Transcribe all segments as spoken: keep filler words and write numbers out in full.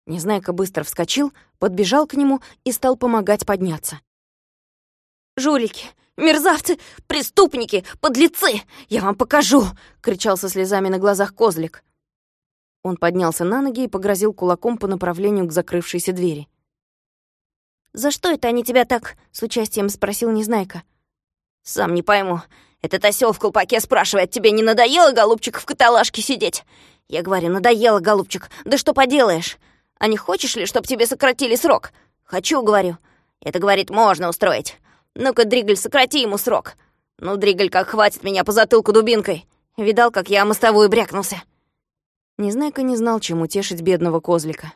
Незнайка быстро вскочил, подбежал к нему и стал помогать подняться. «Жулики, мерзавцы, преступники, подлецы! Я вам покажу!» — кричал со слезами на глазах Козлик. Он поднялся на ноги и погрозил кулаком по направлению к закрывшейся двери. «За что это они тебя так?» — с участием спросил Незнайка. «Сам не пойму. Этот осёл в колпаке спрашивает, тебе не надоело, голубчик, в каталажке сидеть? Я говорю, надоело, голубчик, да что поделаешь? А не хочешь ли, чтоб тебе сократили срок? Хочу, говорю. Это, говорит, можно устроить. Ну-ка, Дригль, сократи ему срок. Ну, Дригль, как хватит меня по затылку дубинкой. Видал, как я о мостовую брякнулся?» Незнайка не знал, чем утешить бедного Козлика.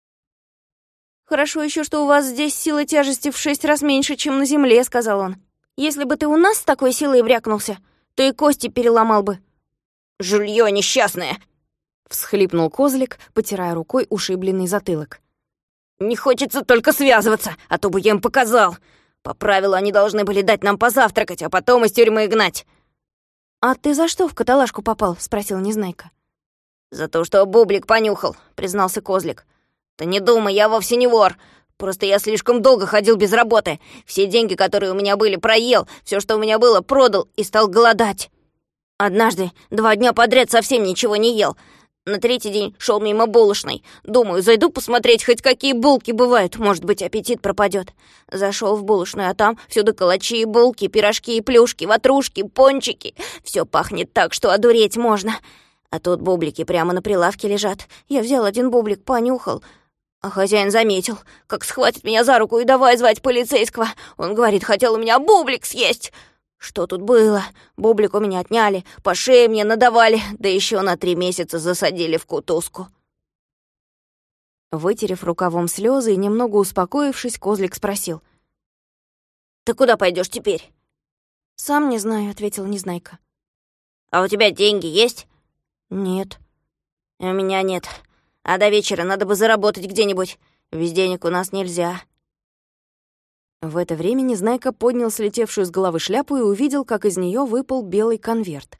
«Хорошо еще, что у вас здесь сила тяжести в шесть раз меньше, чем на земле», — сказал он. «Если бы ты у нас с такой силой брякнулся, то и кости переломал бы». «Жульё несчастное!» — всхлипнул Козлик, потирая рукой ушибленный затылок. «Не хочется только связываться, а то бы я им показал. По правилу они должны были дать нам позавтракать, а потом из тюрьмы гнать». «А ты за что в каталажку попал?» — спросил Незнайка. «За то, что бублик понюхал», — признался Козлик. «Ты не думай, я вовсе не вор. Просто я слишком долго ходил без работы. Все деньги, которые у меня были, проел. Все, что у меня было, продал и стал голодать. Однажды два дня подряд совсем ничего не ел. На третий день шел мимо булочной. Думаю, зайду посмотреть, хоть какие булки бывают. Может быть, аппетит пропадет. Зашел в булочную, а там всюду калачи и булки, пирожки и плюшки, ватрушки, пончики. Все пахнет так, что одуреть можно. А тут бублики прямо на прилавке лежат. Я взял один бублик, понюхал. А хозяин заметил, как схватит меня за руку и давай звать полицейского. Он говорит, хотел у меня бублик съесть. Что тут было? Бублик у меня отняли, по шее мне надавали, да еще на три месяца засадили в кутузку. Вытерев рукавом слезы и немного успокоившись, Козлик спросил. «Ты куда пойдешь теперь?» «Сам не знаю», — ответил Незнайка. «А у тебя деньги есть?» «Нет». «У меня нет. А до вечера надо бы заработать где-нибудь. Без денег у нас нельзя». В это время Незнайка поднял слетевшую с головы шляпу и увидел, как из нее выпал белый конверт.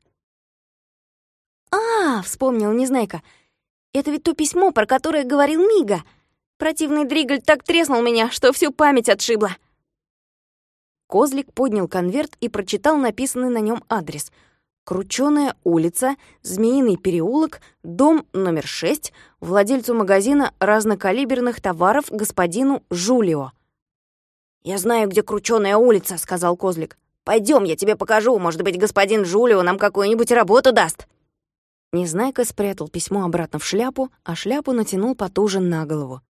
«А, — вспомнил Незнайка, — это ведь то письмо, про которое говорил Мига. Противный Дригль так треснул меня, что всю память отшибла». Козлик поднял конверт и прочитал написанный на нем адрес. Кручёная улица, Змеиный переулок, дом номер шесть, владельцу магазина разнокалиберных товаров господину Жулио. «Я знаю, где Кручёная улица», — сказал Козлик. «Пойдём, я тебе покажу. Может быть, господин Жулио нам какую-нибудь работу даст». Незнайка спрятал письмо обратно в шляпу, а шляпу натянул потуже на голову.